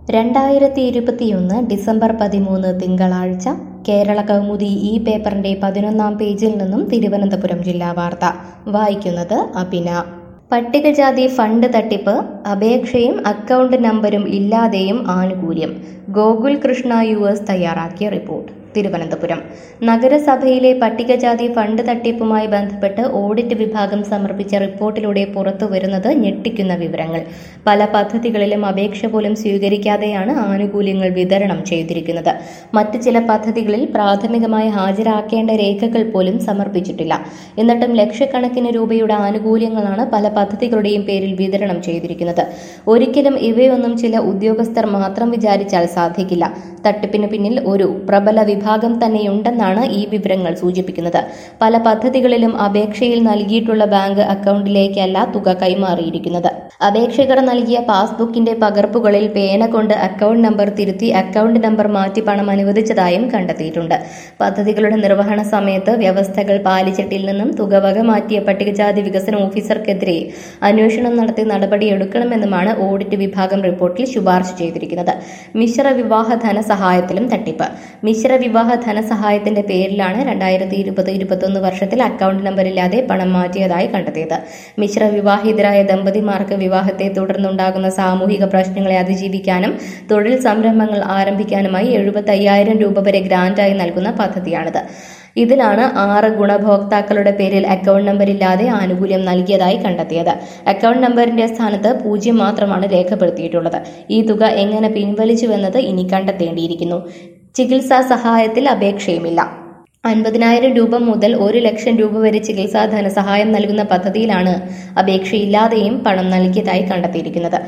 2021 December 13 തിങ്കളാഴ്ച കേരള കൗമുദി ഈ പേപ്പറിന്റെ 11-ാം പേജിൽ നിന്നും തിരുവനന്തപുരം ജില്ലാ വാർത്ത വായിക്കുന്നത് അഭിന. പട്ടികജാതി ഫണ്ട് തട്ടിപ്പ്, അപേക്ഷയും അക്കൗണ്ട് നമ്പരും ഇല്ലാതെയും ആനുകൂല്യം. ഗോകുൽ കൃഷ്ണ US തയ്യാറാക്കിയ റിപ്പോർട്ട്. തിരുവനന്തപുരം നഗരസഭയിലെ പട്ടികജാതി ഫണ്ട് തട്ടിപ്പുമായി ബന്ധപ്പെട്ട് ഓഡിറ്റ് വിഭാഗം സമർപ്പിച്ച റിപ്പോർട്ടിലൂടെ പുറത്തുവരുന്നത് ഞെട്ടിക്കുന്ന വിവരങ്ങൾ. പല പദ്ധതികളിലും അപേക്ഷ പോലും സ്വീകരിക്കാതെയാണ് ആനുകൂല്യങ്ങൾ വിതരണം ചെയ്തിരിക്കുന്നത്. മറ്റ് ചില പദ്ധതികളിൽ പ്രാഥമികമായി ഹാജരാക്കേണ്ട രേഖകൾ പോലും സമർപ്പിച്ചിട്ടില്ല. എന്നിട്ടും ലക്ഷക്കണക്കിന് രൂപയുടെ ആനുകൂല്യങ്ങളാണ് പല പദ്ധതികളുടെയും പേരിൽ വിതരണം ചെയ്തിരിക്കുന്നത്. ഒരിക്കലും ഇവയൊന്നും ചില ഉദ്യോഗസ്ഥർ മാത്രം വിചാരിച്ചാൽ സാധിക്കില്ല. തട്ടിപ്പിന് പിന്നിൽ ഒരു പ്രബല വിഭാഗം തന്നെയുണ്ടെന്നാണ് ഈ വിവരങ്ങൾ സൂചിപ്പിക്കുന്നത്. പല പദ്ധതികളിലും അപേക്ഷയിൽ നൽകിയിട്ടുള്ള ബാങ്ക് അക്കൗണ്ടിലേക്കല്ല തുക കൈമാറിയിരിക്കുന്നത്. അപേക്ഷകർ നൽകിയ പാസ്ബുക്കിന്റെ പകർപ്പുകളിൽ പേന കൊണ്ട് അക്കൗണ്ട് നമ്പർ തിരുത്തി അക്കൗണ്ട് നമ്പർ മാറ്റി പണം അനുവദിച്ചതായും കണ്ടെത്തിയിട്ടുണ്ട്. പദ്ധതികളുടെ നിർവഹണ സമയത്ത് വ്യവസ്ഥകൾ പാലിച്ചിട്ടിൽ നിന്നും തുക വകമാറ്റിയ പട്ടികജാതി വികസന ഓഫീസർക്കെതിരെ അന്വേഷണം നടത്തി നടപടിയെടുക്കണമെന്നുമാണ് ഓഡിറ്റ് വിഭാഗം റിപ്പോർട്ടിൽ ശുപാർശ ചെയ്തിരിക്കുന്നത്. മിശ്ര വിവാഹ ധനസഹായത്തിലും തട്ടിപ്പ്. മിശ്ര വിവാഹ ധനസഹായത്തിന്റെ പേരിലാണ് 2020-21 വർഷത്തിൽ അക്കൗണ്ട് നമ്പറില്ലാതെ പണം മാറ്റിയതായി കണ്ടെത്തിയത്. മിശ്ര വിവാഹിതരായ ദമ്പതിമാർക്ക് വിവാഹത്തെ തുടർന്നുണ്ടാകുന്ന സാമൂഹിക പ്രശ്നങ്ങളെ അതിജീവിക്കാനും തൊഴിൽ സംരംഭങ്ങൾ ആരംഭിക്കാനുമായി 75,000 രൂപ വരെ ഗ്രാന്റായി നൽകുന്ന പദ്ധതിയാണിത്. ഇതിലാണ് 6 ഗുണഭോക്താക്കളുടെ പേരിൽ അക്കൗണ്ട് നമ്പറില്ലാതെ ആനുകൂല്യം നൽകിയതായി കണ്ടെത്തിയത്. അക്കൗണ്ട് നമ്പറിന്റെ സ്ഥാനത്ത് 0 മാത്രമാണ് രേഖപ്പെടുത്തിയിട്ടുള്ളത്. ഈ തുക എങ്ങനെ പിൻവലിച്ചുവെന്നത് ഇനി കണ്ടെത്തേണ്ടിയിരിക്കുന്നു. ചികിത്സാ സഹായത്തിൽ അപേക്ഷയുമില്ല. 50,000 രൂപ മുതൽ 1 ലക്ഷം രൂപ വരെ ചികിത്സാ ധനസഹായം നൽകുന്ന പദ്ധതിയിലാണ് അപേക്ഷയില്ലാതെയും പണം നൽകിയതായി കണ്ടെത്തിയിരിക്കുന്നത്.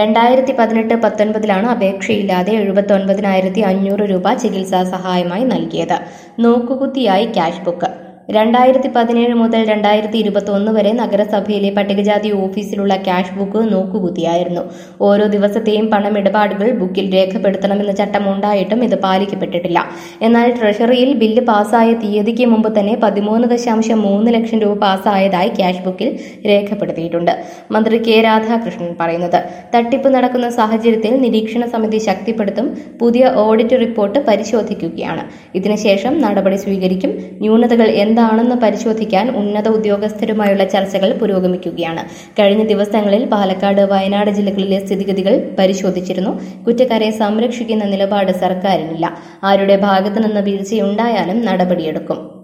2018-19 അപേക്ഷയില്ലാതെ 79,500 രൂപ ചികിത്സാ സഹായമായി നൽകിയത്. നോക്കുകുത്തിയായി ക്യാഷ് ബുക്ക്. 2017 മുതൽ 2021 വരെ നഗരസഭയിലെ പട്ടികജാതി ഓഫീസിലുള്ള ക്യാഷ് ബുക്ക് നോക്കുകുത്തിയായിരുന്നു. ഓരോ ദിവസത്തെയും പണമിടപാടുകൾ ബുക്കിൽ രേഖപ്പെടുത്തണമെന്ന ചട്ടമുണ്ടായിട്ടും ഇത് പാലിക്കപ്പെട്ടിട്ടില്ല. എന്നാൽ ട്രഷറിയിൽ ബില്ല് പാസ്സായ തീയതിക്ക് മുമ്പ് തന്നെ 13.3 ലക്ഷം രൂപ പാസ്സായതായി ക്യാഷ് ബുക്കിൽ രേഖപ്പെടുത്തിയിട്ടുണ്ട്. മന്ത്രി കെ രാധാകൃഷ്ണൻ പറയുന്നത്. തട്ടിപ്പ് നടക്കുന്ന സാഹചര്യത്തിൽ നിരീക്ഷണ സമിതി ശക്തിപ്പെടുത്തും. പുതിയ ഓഡിറ്റ് റിപ്പോർട്ട് പരിശോധിക്കുകയാണ്. ഇതിനുശേഷം നടപടി സ്വീകരിക്കും. ന്യൂനതകൾ എന്താണെന്ന് പരിശോധിക്കാൻ ഉന്നത ഉദ്യോഗസ്ഥരുമായുള്ള ചർച്ചകൾ പുരോഗമിക്കുകയാണ്. കഴിഞ്ഞ ദിവസങ്ങളിൽ പാലക്കാട്, വയനാട് ജില്ലകളിലെ സ്ഥിതിഗതികൾ പരിശോധിച്ചിരുന്നു. കുറ്റക്കാരെ സംരക്ഷിക്കുന്ന നിലപാട് സർക്കാരിനില്ല. ആരുടെ ഭാഗത്തുനിന്ന് വീഴ്ചയുണ്ടായാലും നടപടിയെടുക്കും.